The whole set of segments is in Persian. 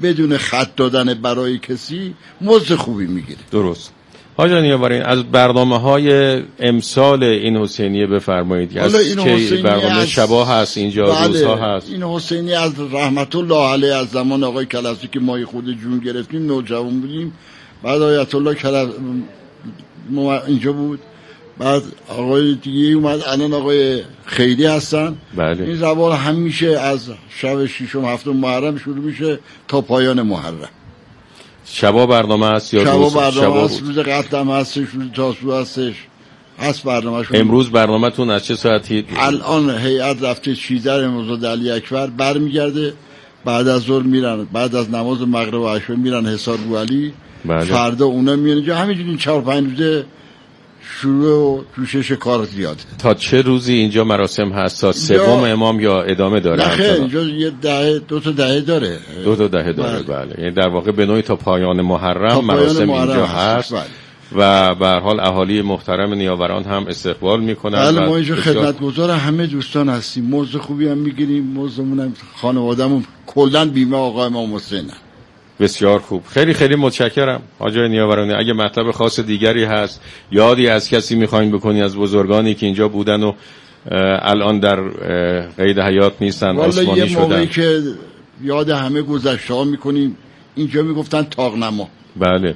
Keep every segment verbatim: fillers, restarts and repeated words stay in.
بدون خط دادن برای کسی مزد خوبی میگیره. درست. حاج نیاوران از برنامه‌های امسال این حسینیه بفرمایید که از چه برنامه شبا هست اینجا بله روزها هست؟ این حسینی از رحمت الله علیه از زمان آقای کلفسی که ما خود جون گرفتیم نوجوان بودیم، بعد آیت الله کلف اینجا بود، بعد آقای دیگه اومد، الان آقای خیری هستن. بله. این روال همیشه از شب ششم هفتم محرم شروع میشه تا پایان محرم. شبا برنامه هست یا شبا روز؟ برنامه شبا هست، روز قدم هستش، روز تاسوعا هستش، هست برنامه شون. امروز برنامه تون از چه ساعتی؟ الان هیئت رفته چیزر امروز علی اکبر برمیگرده، بعد از ظهر میرن، بعد از نماز مغرب و عشا میرن حصار بوعلی. بله. فردا اونا میان اینجا، همینجوری این چهار پنج روزه شروع و جوشش کار زیاده. تا چه روزی اینجا مراسم هست؟ تا سوم امام یا ادامه داره؟ نه خیر، اینجا یه دهه دو تا دهه داره. دو تا دهه داره. بله. بله. یعنی در واقع به نوعی تا پایان محرم تا مراسم محرم اینجا هست. بله. و به هر حال اهالی محترم نیاوران هم استقبال میکنن. بله ما اینجا خدمتگزار همه دوستان هستیم، مزد خوبی هم میگیریم، مزدمون هم خانوادهمون کلا بیمه آقای امام حسین. بسیار خوب، خیلی خیلی متشکرم حاج نیاورانی. اگه مطلب خاص دیگری هست، یادی از کسی میخواین بکنی از بزرگانی که اینجا بودن و الان در قید حیات نیستن، آسمانی شدن؟ یه موقعی که یاد همه گذشته ها میکنیم، اینجا میگفتن تاقنما. بله.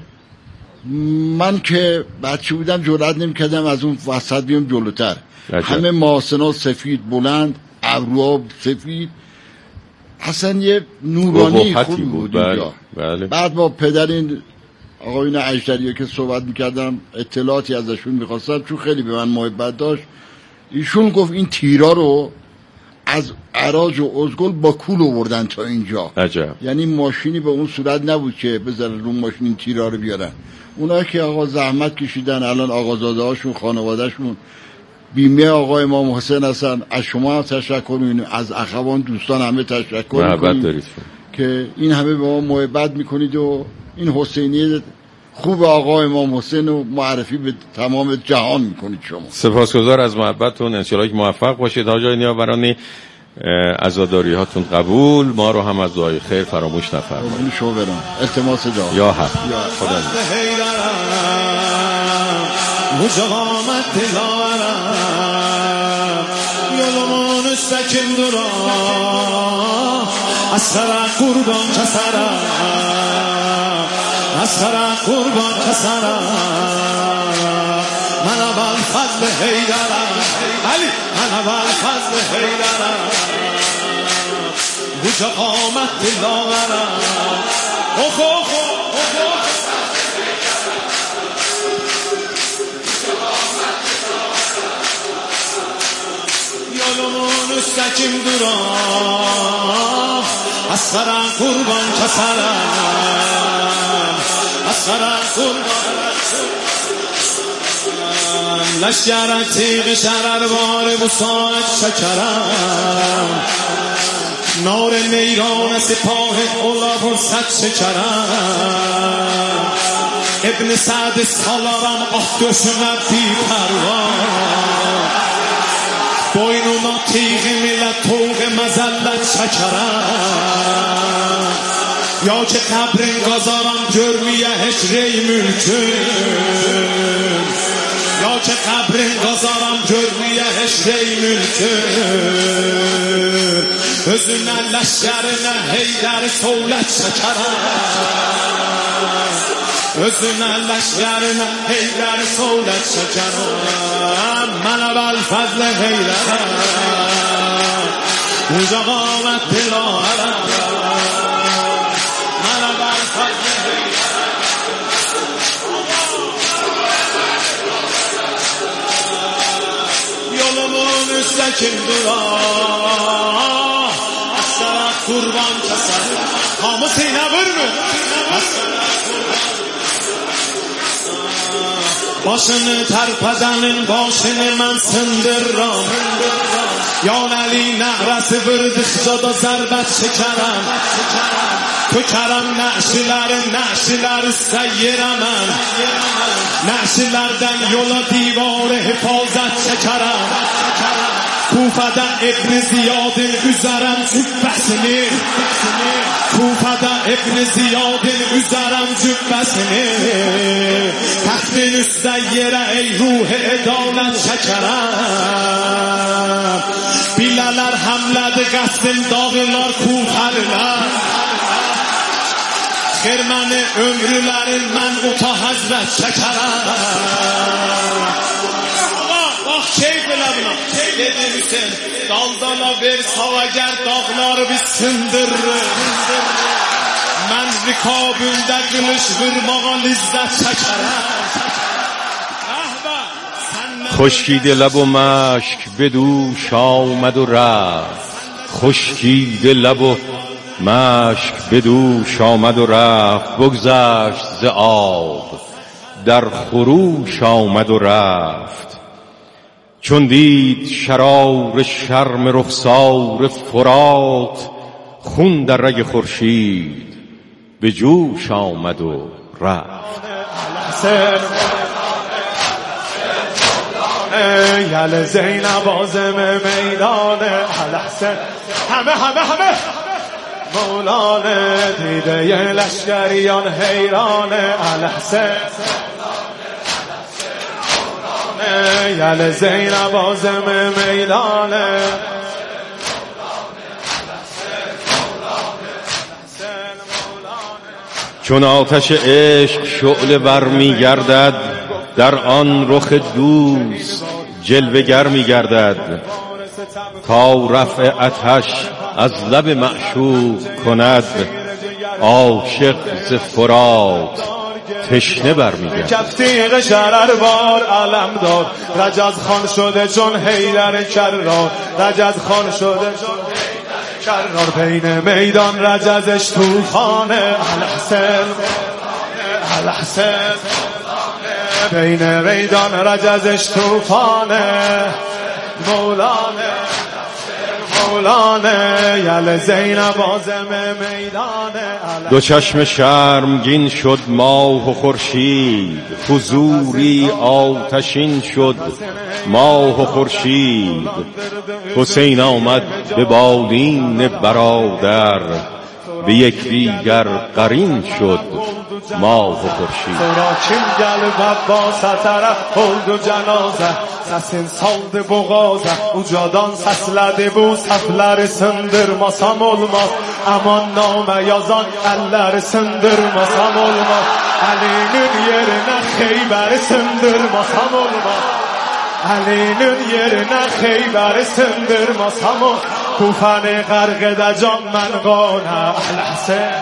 من که بچه بودم جرئت نمیکردم از اون وسط بیام جلوتر. عجب. همه محاسنا سفید بلند، ابروها سفید، اصلا یه نورانی خوبی بود. بله. بله. بعد با پدر این آقایون اجدریه که صحبت میکردم اطلاعاتی ازشون میخواستم، چون خیلی به من محبت داشت، ایشون گفت این تیرا رو از عراج و ازگل با کول آوردن تا اینجا. عجب. یعنی ماشینی به اون صورت نبود که بذارن رو ماشین این تیرا رو بیارن. اونا که آقا زحمت کشیدن، الان آقازاده هاشون، خانوادهشون بیمه آقای امام حسین هستن. از شما هم تشکر کنیم، از اخوان دوستان همه تشکر میکنیم که این همه به ما محبت میکنید و این حسینی خوب آقای امام حسین رو معرفی به تمام جهان میکنید. شما سپاسگزار از محبتتون، انشالله که موفق باشید حاج نیاورانی. عزاداری هاتون قبول، ما رو هم از دعای خیر فراموش نفرمایید. شما برام التماس دعا یا حق خدا مجامت دلارم یلومون سکن درام اصلا قربان کسرم اصلا قربان کسرم من اول فضل حیدرم علی من اول فضل حیدرم مجامت دلارم اوخ اوخ اوخ یالمون استکیم دوران اصلا قربان کسرم اصلا قربان لشگر تیغ شرر بار بساعت شکرم نار نیران سپاه اولا فرصت شکرم ابن سعد سالارم آه دشمن بی پروان boynuma tیغ ملت توق مزلت şekerem یا که قبرین گذارم جرمیه هشری ملکن یا که قبرین گذارم جرمیه هشری ملکن özüne leşkerine heyder soğlet şekerem özüne leşkerine heyder soğlet şekerem من اول فضل حیدرم اونجا قامت دلارم من اول فضل حیدرم یولمون üsttekim duran اصلا kurban keserim hamı seynevir mi? başını terpedenin başını mən sındırram Yan Əli nəhrəsi vırdıqca da zərbət çəkərəm Tökərəm nəşiləri, nəşiləri səyyirəmən Nəşilərdən yola divarı hifazət çəkərəm Kufadan ibn Ziyad'in üzerem cübbesini Kufadan ibn Ziyad'in üzerem cübbesini Taxtin üstte yere ey ruh edalet çekerem Bileler hamledi qasdim dağlar kuferler Xirməni ömrülərin mən uta həzrət çəkərəm Bax keyf elə buna Dedi Hüseyin Daldana ver savager dağlar biz sındırır Mən rikabündə qılış vurmağa lizzət çəkərəm خشکیده لب و مشک به دوش آمد و رفت خشکیده لب و مشک به دوش آمد و رفت بگذشت ز آب در خروش آمد و رفت چون دید شرار شرم رخسار فرات خون در رگ خورشید به جوش آمد و رفت یل زینب آزم میدان الحسن همه همه همه مولانه دیده ی لشکریان حیرانه الحسن یل زینب آزم میدانه چون آتش عشق شعله ور می گردد در آن رخ دوست جلوه گر می گردد تا رفع آتش از لب معشوق کند عاشق ز فرات تشنه بر می گردد کفتیق شرر بار علم دار رجز خان شده چون حیدر کرار رجز خان شده چون کرار بین میدان رجزش تو خانه الحسن الحسن بین میدان رجزش توفانه مولانه مولانه یل زینب آزم میدانه دو چشم شرمگین شد ماه و خورشید حضوری آتشین شد ماه و خورشید حسین آمد به بالین برادر به یک دیگر قرین شد ماه و خورشید سراچین گل با ستره خلد و جنازه سسین saldı boğaza ucadan səslədi bu səhvləri sındırmasam olmaz aman namə yazan əlləri sındırmasam olmaz Əlinin yerinə Xeybəri sındırmasam olmaz Əlinin yerinə Xeybəri sındırmasam olmaz Kufəni qərq edəcəm mən qanə Əlhəsən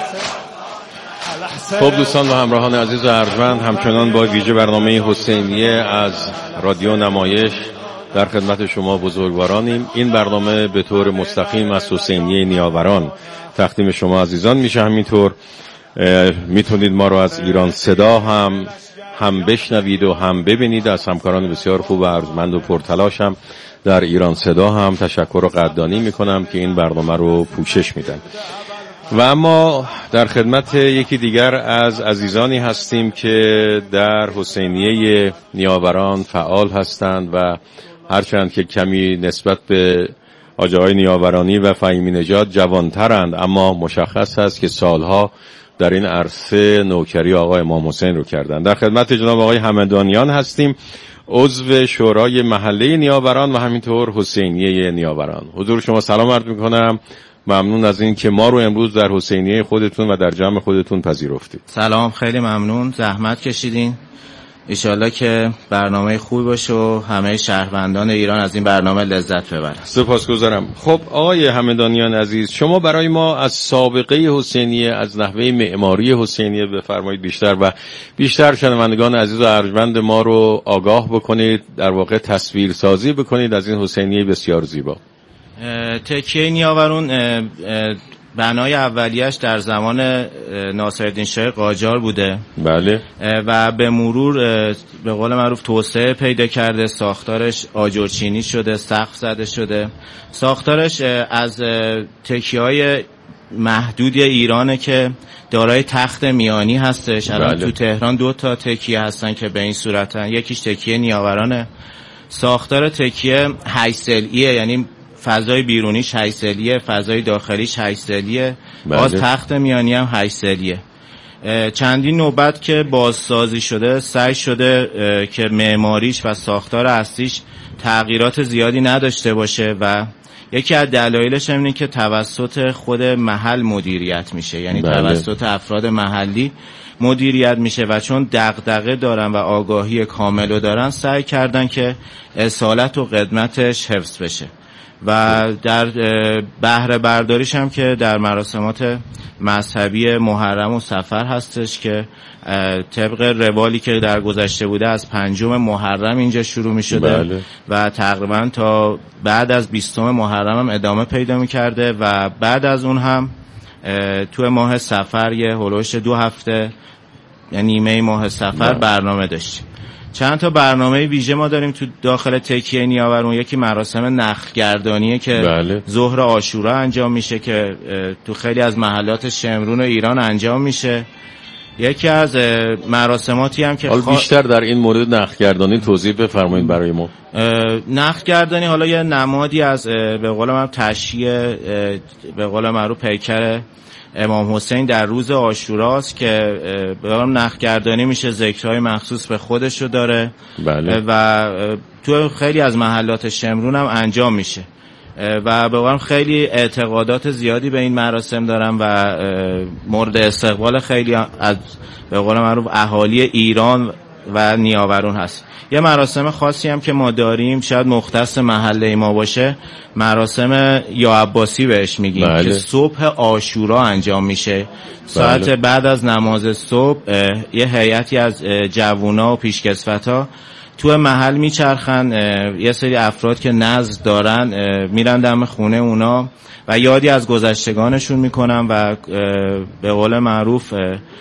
خب دوستان و همراهان عزیز و ارجمند همچنان با ویژه برنامه حسینیه از رادیو نمایش در خدمت شما بزرگوارانیم. این برنامه به طور مستقیم از حسینیه نیاوران تقدیم شما عزیزان میشه. همینطور میتونید ما رو از ایران صدا هم هم بشنوید و هم ببینید. از همکاران بسیار خوب و ارجمند و پرتلاشم در ایران صدا هم تشکر و قدردانی میکنم که این برنامه رو پوشش میدن. و اما در خدمت یکی دیگر از عزیزانی هستیم که در حسینیه نیاوران فعال هستند و هرچند که کمی نسبت به آجاهای نیاورانی و فهیمی نژاد جوانترند اما مشخص هست که سالها در این عرصه نوکری آقای امام حسین رو کردند. در خدمت جناب آقای همدانیان هستیم، عضو شورای محله نیاوران و همینطور حسینیه نیاوران. حضور شما سلام عرض میکنم. ممنون از این که ما رو امروز در حسینیه خودتون و در جمع خودتون پذیرفتید. سلام، خیلی ممنون، زحمت کشیدین. انشالله که برنامه خوبی باشه و همه شهروندان ایران از این برنامه لذت ببرن. سپاسگزارم. خب آقای همدانیان عزیز، شما برای ما از سابقه حسینیه، از نحوه معماری حسینیه بفرمایید بیشتر و بیشتر شنوندگان عزیز و ارجمند ما رو آگاه بکنید، در واقع تصویر سازی بکنید از این حسینیه بسیار زیبا. تکیه نیاورون بنای اولیش در زمان ناصرالدین شاه قاجار بوده. بله. و به مرور به قول معروف توسعه پیدا کرده، ساختارش آجرچینی شده، سقف زده شده. ساختارش از تکیه‌های محدودی ایرانه که دارای تخت میانی هستش. الان بله. تو تهران دو تا تکیه هستن که به این صورتن. یکیش تکیه نیاورانه ساختار تکیه هشت ضلعیه، یعنی فضای بیرونیش هشت ضلعیه، فضای داخلیش هشت ضلعیه، باز تخت میانی هم هشت ضلعیه. چندین نوبت که بازسازی شده سعی شده که معماریش و ساختار اصلیش تغییرات زیادی نداشته باشه و یکی از دلایلش اینه که توسط خود محل مدیریت میشه، یعنی بله. توسط افراد محلی مدیریت میشه و چون دغدغه دارن و آگاهی کاملو دارن سعی کردن که اصالت و قدمتش حفظ بشه و در بهره برداریش هم که در مراسمات مذهبی محرم و سفر هستش که طبق روالی که در گذشته بوده از پنجم محرم اینجا شروع می شده بله. و تقریبا تا بعد از بیستم محرم هم ادامه پیدا می کرده و بعد از اون هم تو ماه سفر یه هلوش دو هفته یعنی نیمه ماه سفر بله. برنامه داشتیم. چند تا برنامه ویژه ما داریم تو داخل تکیه نیاورون. یکی مراسم نخگردانیه که بله. ظهر عاشورا انجام میشه که تو خیلی از محلات شمرون و ایران انجام میشه. یکی از مراسماتی هم که حالا خوا... بیشتر در این مورد نخگردانی توضیح بفرمایید برای ما. نخگردانی حالا یه نمادی از به قول من تشییع به قول معروف پیکر امام حسین در روز عاشوراست که به قولم نخگردانی میشه، ذکرهای مخصوص به خودش رو داره بله. و تو خیلی از محلات شمرون هم انجام میشه و به قولم خیلی اعتقادات زیادی به این مراسم دارن و مورد استقبال خیلی از به قول معروف اهالی ایران و نیاورون هست. یه مراسم خاصی هم که ما داریم شاید مختص محله ما باشه، مراسم یا عباسی بهش میگیم بله. که صبح عاشورا انجام میشه ساعت بله. بعد از نماز صبح یه هیئتی از جوونا و پیشکسوتا تو محل میچرخن، یه سری افراد که نذر دارن میرن دم خونه اونا و یادی از گذشتگانشون میکنن و به قول معروف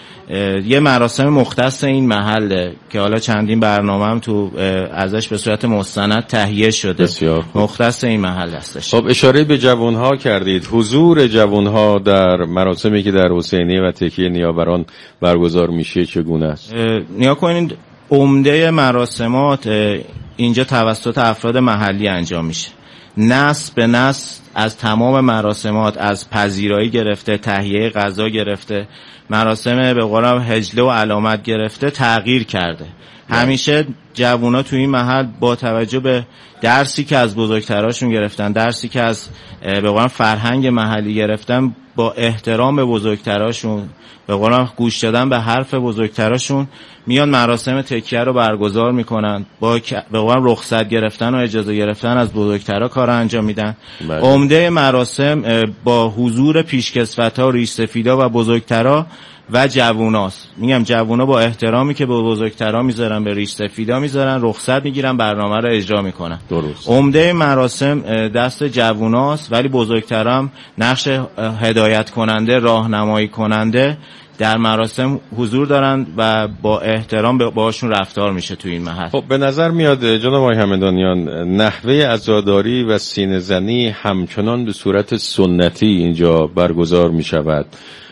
یه مراسم مختص این محله که حالا چندین برنامه هم تو ازش به صورت مستند تهیه شده مختص این محل هستش. خب اشاره به جوانها کردید، حضور جوانها در مراسمی که در حسینیه و تکیه نیاوران برگزار میشه چگونه است؟ نیا کنید عمده مراسمات اینجا توسط افراد محلی انجام میشه، نسل به نسل از تمام مراسمات از پذیرایی گرفته تهیه غذا گرفته مراسم به قولم هجله و علامت گرفته تغییر کرده. همیشه جوونا تو این محل با توجه به درسی که از بزرگتراشون گرفتن، درسی که از به قولم فرهنگ محلی گرفتن، با احترام به بزرگتراشون، به قولم گوش دادن به حرف بزرگتراشون میان مراسم تکیه رو برگزار میکنن، با به قولم رخصت گرفتن و اجازه گرفتن از بزرگترا کار انجام میدن. عمده مراسم با حضور پیشکسوتا و ریش سفیدا و بزرگترا و جووناست. میگم جوونا با احترامی که به بزرگترا میذارن به ریش سفیدا میذارن، رخصت میگیرن، برنامه رو اجرا میکنن. درست. عمده مراسم دست جووناست ولی بزرگترا هم نقش هدایت کننده، راهنمایی کننده در مراسم حضور دارن و با احترام باشون رفتار میشه تو این محل. خب به نظر میاد جناب آقای همدانیان نحوه عزاداری و سینه زنی همچنان به صورت سنتی اینجا برگزار میشود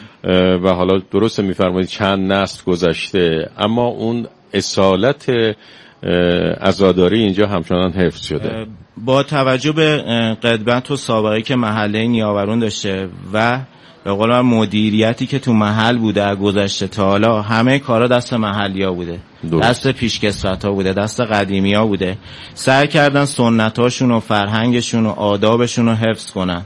و حالا درست میفرمایید چند نسل گذشته اما اون اصالت عزاداری اینجا همچنان حفظ شده. با توجه به قدمت و سابقه که محله نیاورون داشته و به قول من مدیریتی که تو محل بوده از گذشته تا حالا، همه کارا دست محلیا بوده درست. دست پیشکسوتا بوده، دست قدیمیا بوده، سعی کردن سنتاشون و فرهنگشون و آدابشون رو حفظ کنن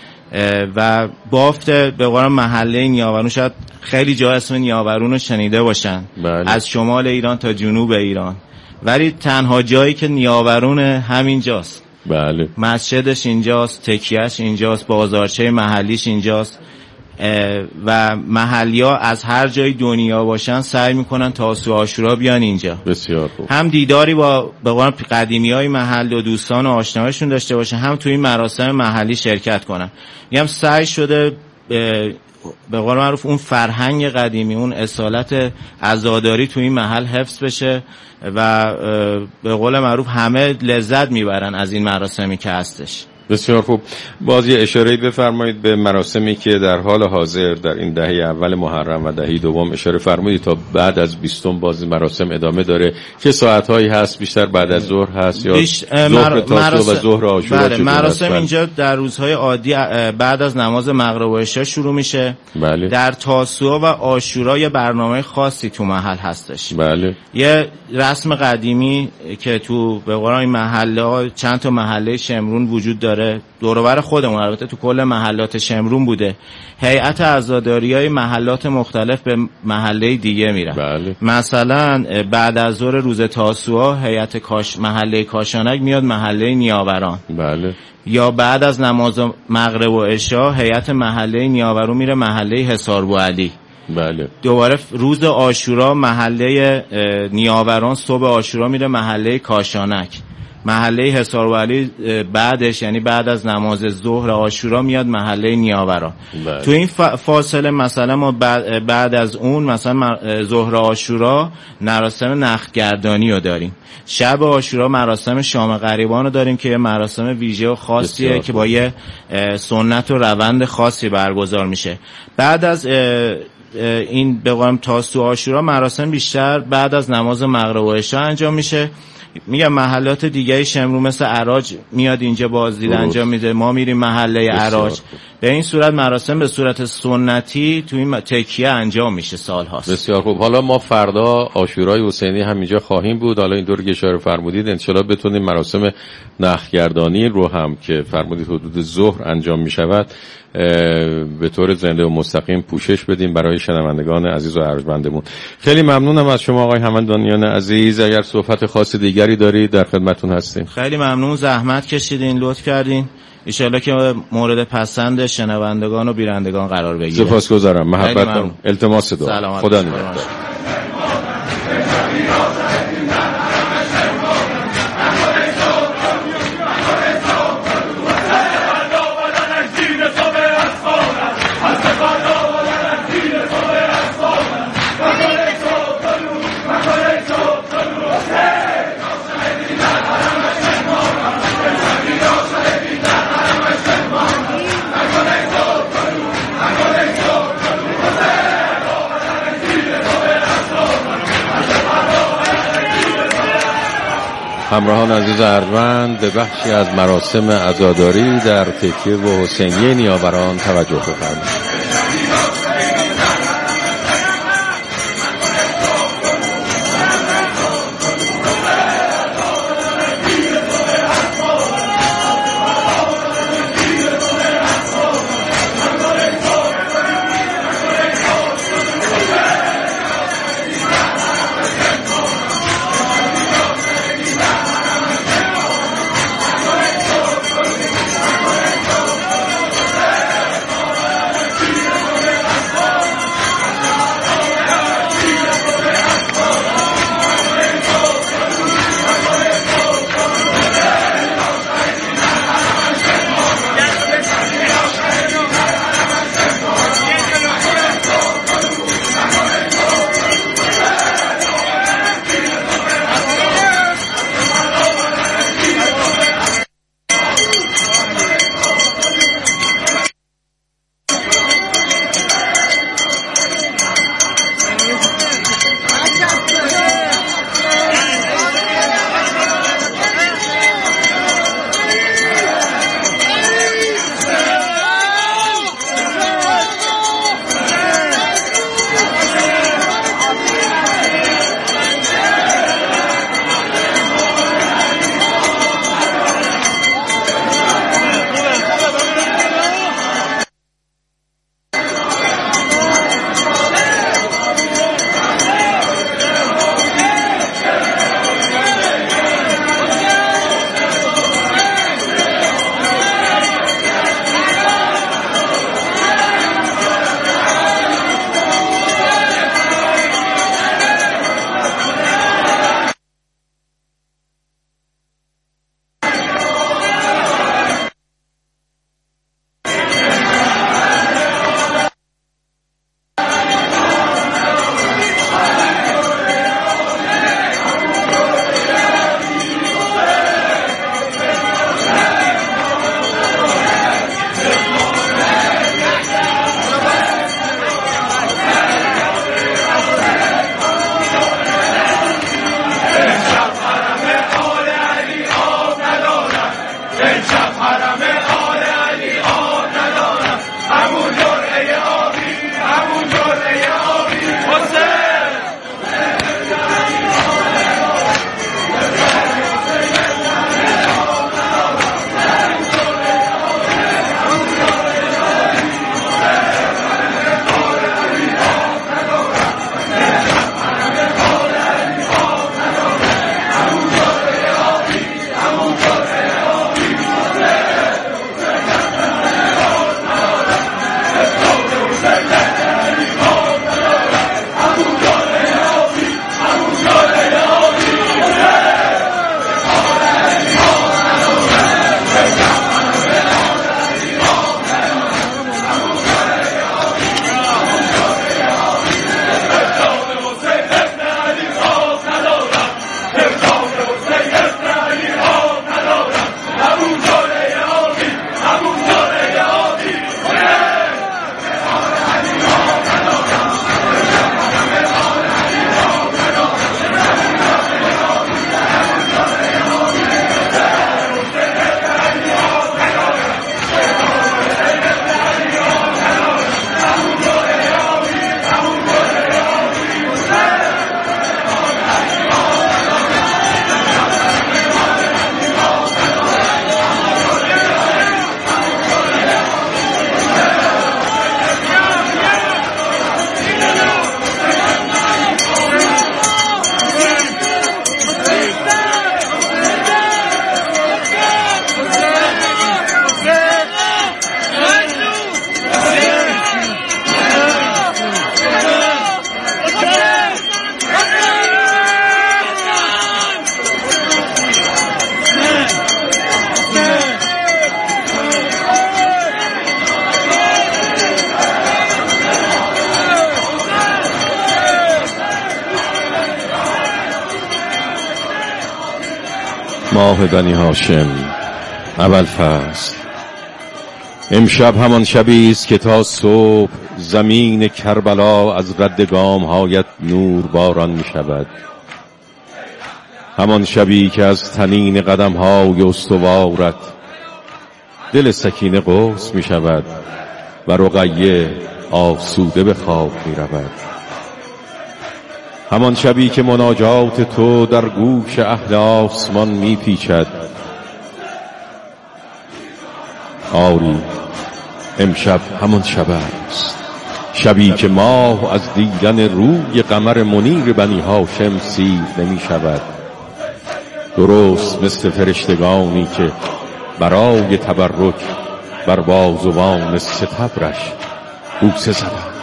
و بافت به قول محله نیاورون شاید خیلی جا اسم نیاورون رو شنیده باشن بله. از شمال ایران تا جنوب ایران، ولی تنها جایی که نیاورون همینجاست. بله. مسجدش اینجاست، تکیهش اینجاست، بازارچه محلیش اینجاست و محلیا از هر جای دنیا باشن سعی میکنن تاسوع و عاشورا بیان اینجا. بسیار خوب. هم دیداری با به قول قدیمیای محل و دوستان و آشنایشون داشته باشن، هم توی این مراسم محلی شرکت کنن. میگم سعی شده به قول معروف اون فرهنگ قدیمی، اون اصالت عزاداری توی این محل حفظ بشه و به قول معروف همه لذت میبرن از این مراسمی که هستش. بسیار خوب. باز یه اشاره بفرمایید به مراسمی که در حال حاضر در این دهه اول محرم و دهه دوم اشاره فرمودید تا بعد از بیستم باز مراسم ادامه داره. چه ساعت‌هایی هست؟ بیشتر بعد از ظهر هست یا بیش... ظهر مر... تاسوعا مراسم... و ظهر عاشورا؟ بله، مراسم اینجا در روزهای عادی بعد از نماز مغرب و عشا شروع میشه. بله. در تاسوعا و عاشورا یه برنامه خاصی تو محل هستش. بله. یه رسم قدیمی که تو به قرآن این محله ها چند تا محله شمرون وجود داره، دور و بر خودمون البته تو کل محلات شمرون بوده. هیئت عزاداریای محلات مختلف به محله دیگه میرن. بله. مثلا بعد از ظهر روز تاسوعا هیئت کاش محله کاشانک میاد محله نیاوران. بله. یا بعد از نماز مغرب و عشا هیئت محله نیاوران میره محله حصار بوعلی. بله. دوباره روز عاشورا محله نیاوران صبح عاشورا میره محله کاشانک. محله حصار بوعلی بعدش یعنی بعد از نماز ظهر عاشورا میاد محله نیاوران. بله. تو این فاصله مثلا ما بعد, بعد از اون مثلا ظهر عاشورا مراسم نخگردانی رو داریم. شب عاشورا مراسم شام غریبان رو داریم که یه مراسم ویژه و خاصیه که با یه سنت و روند خاصی برگزار میشه. بعد از این به قولم تاسوعا عاشورا مراسم بیشتر بعد از نماز مغرب و عشا انجام میشه. میگم محلات دیگه شمرون مثل عراج میاد اینجا بازدید انجام میده، ما میریم محله عراج. به این صورت مراسم به صورت سنتی تو این تکیه انجام میشه سال هاست. بسیار خوب. حالا ما فردا عاشورای حسینی هم اینجا خواهیم بود. حالا این دور که اشاره فرمودید انشالله بتونیم مراسم نخگردانی رو هم که فرمودید حدود ظهر انجام میشود به طور زنده و مستقیم پوشش بدیم برای شنوندگان عزیز و ارجمندمون. خیلی ممنونم از شما آقای همدانیان عزیز. اگر صحبت خاص دیگری دارید در خدمتتون هستیم. خیلی ممنون، زحمت کشیدین، لطف کردین. ان شاءالله که مورد پسند شنوندگان و بینندگان قرار بگیره. سپاسگزارم. محبت التماس دعا. خدا نگهدار. همراهان عزیز ارجمند، به بخشی از مراسم عزاداری در تکیه و حسینیه نیاوران توجه بفرمایید. ماه بنی هاشم اول فصل. امشب همان شبی است که تا صبح زمین کربلا از رد گام هایت نور باران می شود. همان شبی که از تنین قدم های استوارت دل سکینه قوس می شود و رقیه آسوده به خواب می رود. همان شبی که مناجات تو در گوش اهل آسمان می پیچد. آری امشب همان شب است، شبی که ماه از دیدن روی قمر منیر بنی هاشم سیر نمی شود. درست مثل فرشتگانی که برای تبرک بر بازوان ستبرش بوسه زدند.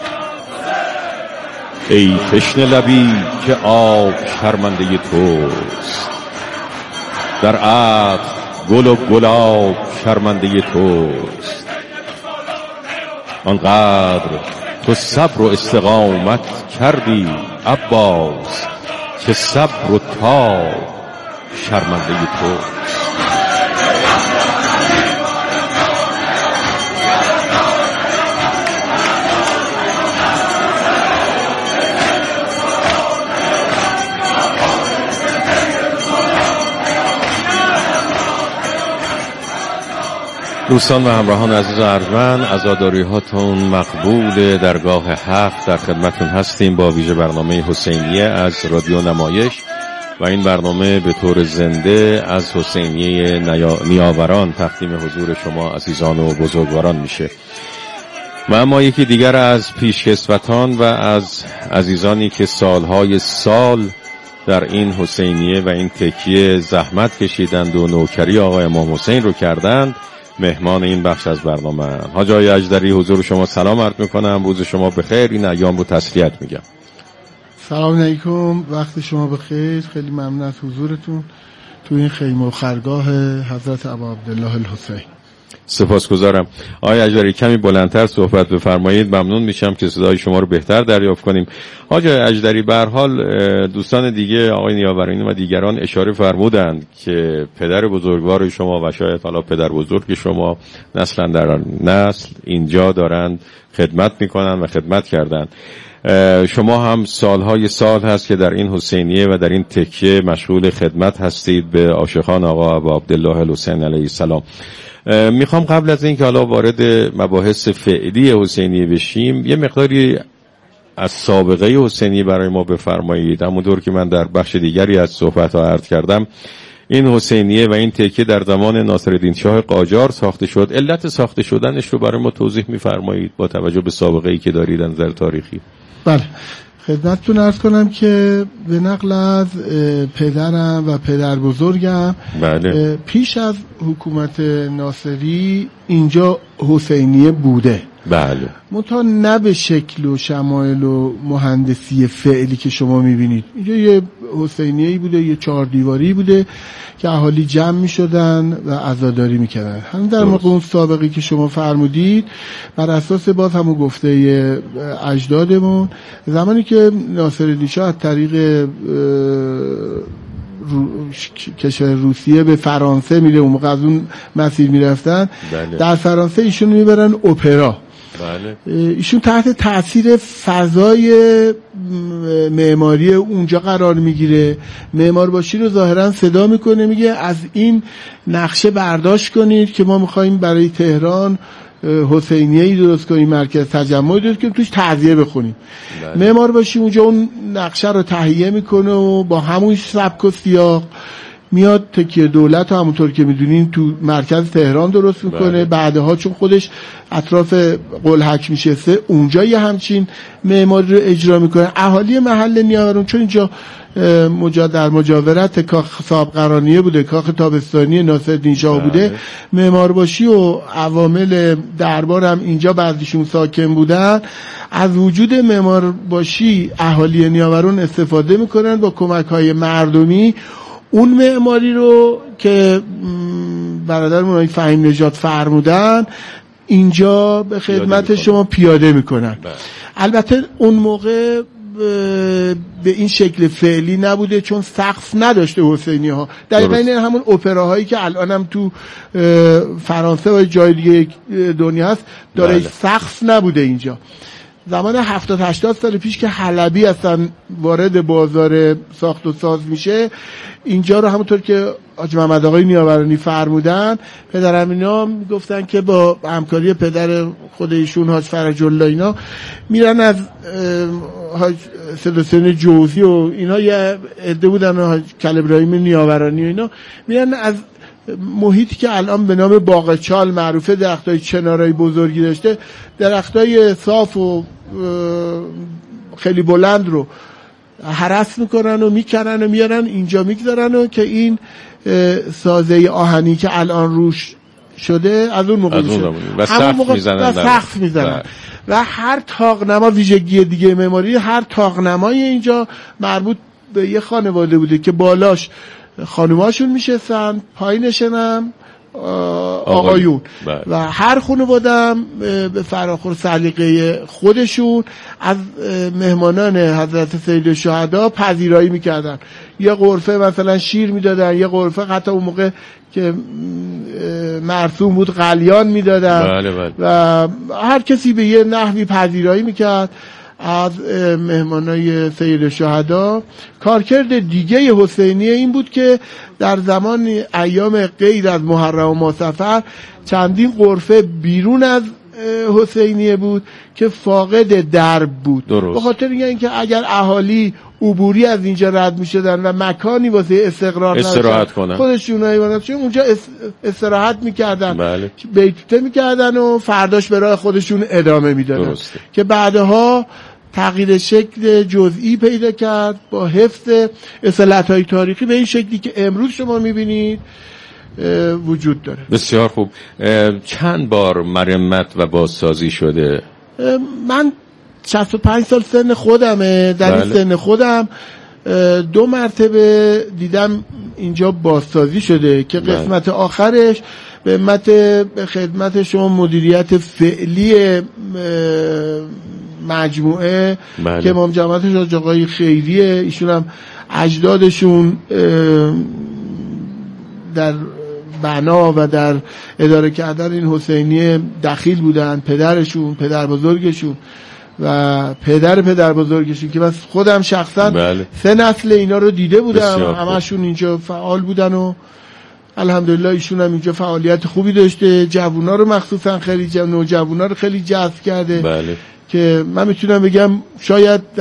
ای تشنه لبی که آب شرمنده توست، در عطر گل و گلاب شرمنده توست. آنقدر تو صبر و استقامت کردی عباس که صبر و تاب شرمنده توست. دوستان و همراهان عزیز و ارجمند، عزاداری هاتون مقبول درگاه حق در خدمتون هستیم با ویژه برنامه حسینیه از رادیو نمایش و این برنامه به طور زنده از حسینیه نیاوران تقدیم حضور شما عزیزان و بزرگواران میشه. و اما یکی دیگر از پیشکسوتان و از عزیزانی که سالهای سال در این حسینیه و این تکیه زحمت کشیدند و نوکری آقای امام حسین رو کردند، مهمان این بخش از برنامه حاج آقای اژدری حضور شما سلام عرض میکنم. روز شما بخیر، این ایام رو تسلیت میگم. سلام علیکم، وقت شما بخیر. خیلی ممنون از حضورتون تو این خیمه و خرگاه حضرت ابا عبدالله الحسین. سپاسگزارم. آقای اژدری کمی بلندتر صحبت بفرمایید، ممنون میشم که صدای شما رو بهتر دریافت کنیم. حاج اژدری به هر حال دوستان دیگه آقای نیاورانی و دیگران اشاره فرمودند که پدر بزرگوار شما و شاید حالا پدر بزرگ شما نسلا در نسل اینجا دارند خدمت میکنن و خدمت کردند. شما هم سالهای سال هست که در این حسینیه و در این تکیه مشغول خدمت هستید به عاشقان آقا ابا عبدالله الحسین علیه السلام. میخوام قبل از این که حالا وارد مباحث فعلی حسینیه بشیم یه مقداری از سابقه حسینیه برای ما بفرمایید. همونطور که من در بخش دیگری از صحبت ها عرض کردم، این حسینیه و این تکیه در زمان ناصرالدین شاه قاجار ساخته شد. علت ساخته شدنش رو برای ما توضیح میفرمایید با توجه به سابقه ای که دارید از نظر تاریخی؟ بله، خدمتتون عرض کنم که به نقل از پدرم و پدر بزرگم بله. پیش از حکومت ناصری اینجا حسینیه بوده. بله. منتها نه به شکل و شمایل و مهندسی فعلی که شما میبینید. اینجا یه حسینیه‌ای بوده، یه چهار دیواری بوده که اهالی جمع میشدن و عزاداری میکردن. همین در موقع اون سابقی که شما فرمودید بر اساس باز همون گفته اجدادمون، زمانی که ناصرالدین شاه از طریق رو... کشور روسیه به فرانسه میره، اون موقع از اون مسیر میرفتن. بله. در فرانسه ایشون میبرن اپرا. بله. ایشون تحت تاثیر فضای معماری اونجا قرار میگیره. معمارباشی رو ظاهرا صدا میکنه، میگه از این نقشه برداشت کنید که ما میخوایم برای تهران حسینیه‌ای درست کنیم، مرکز تجمعی درست کنیم، توش تعزیه بخونیم. معمارباشی اونجا اون نقشه رو تهیه میکنه و با همون سبک و سیاق میاد تکیه دولت رو همونطور که میدونین تو مرکز تهران درست میکنه. بله. بعدها چون خودش اطراف قلهک میشسته اونجا یه همچین معماری رو اجرا میکنه. اهالی محل نیاوران چون اینجا مجا در مجاورت کاخ صاحبقرانیه بوده، کاخ تابستانی ناصرالدین شاه بوده، معمارباشی و عوامل دربار هم اینجا بعضیشون ساکن بودن. از وجود معمارباشی اهالی نیاوران استفاده میکنن با کمک‌های مردمی اون معماری رو که برادرمون فهیم نژاد فرمودن اینجا به خدمت شما پیاده میکنن. البته اون موقع به این شکل فعلی نبوده، چون سقف نداشته حسینی ها. دقیقاً این همون اپراهایی که الان هم تو فرانسه و جای دیگه دنیا هست داره، بله. سقف نبوده اینجا. زمان هفتاد هشتاد سال پیش که حلبی اصلا وارد بازار ساخت و ساز میشه، اینجا رو همونطور که حاج محمد آقای نیاورانی فرمودن، پدرم اینا گفتن که با همکاری پدر خود ایشون حاج فرج الله اینا میرن از حاج سید حسین جوزی و اینا یه عده بودن، حاج کل ابراهیم نیاورانی و اینا میرن از محیطی که الان به نام باغ چال معروفه، درختای چنارای بزرگی داشته، درختای صاف و خیلی بلند رو هرس میکنن و میکنن و میارن اینجا میگذارن و که این سازه آهنی که الان روش شده از اون موقع شده و سقف میزنن و سقف میزنن و هر تاقنما ویژگی دیگه معماری، هر تاقنمای اینجا مربوط به یه خانواده بوده که بالاش خانوماشون میشستن، پایینشن هم آقایون و هر خانواده‌ام به فراخور سلیقه خودشون از مهمانان حضرت سید شهدا پذیرایی میکردن. یه غرفه مثلا شیر میدادن، یه غرفه حتی اون موقع که مرسوم بود قلیان میدادن، بله بله. و هر کسی به یه نحوی پذیرایی میکرد از مهمانای سید شهدا. کارکرد دیگه حسینیه این بود که در زمان ایام غیر از محرم و ماه صفر چندین غرفه بیرون از حسینیه بود که فاقد درب بود، به خاطر اینکه اگر اهالی عبوری از اینجا رد می شدن و مکانی واسه استقرار استراحت کنن، خودشون ایوانات چون اونجا استراحت میکردن، بله. بیتوته میکردن و فرداش به راه خودشون ادامه میدادن، که بعدها تغییر شکل جزئی پیدا کرد با حفظ اصالت‌های تاریخی به این شکلی که امروز شما میبینید وجود داره. بسیار خوب. چند بار مرمت و بازسازی شده؟ من شصت و پنج سال سن خودمه، در بله. این سن خودم دو مرتبه دیدم اینجا بازسازی شده که قسمت بله. آخرش به خدمت به خدمت شما مدیریت فعلی مجموعه بله. که امام جماعتش از آقای خیریه، ایشون هم اجدادشون در بنا و در اداره کردن این حسینیه دخیل بودن، پدرشون، پدر بزرگشون و پدر پدر بزرگشون که من خودم شخصا بله. سه نسل اینا رو دیده بودم، همشون اینجا فعال بودن و الحمدلله ایشون هم اینجا فعالیت خوبی داشته، جوونا رو مخصوصا خیلی نوجوانا رو خیلی جذب کرده، بله. که من میتونم بگم شاید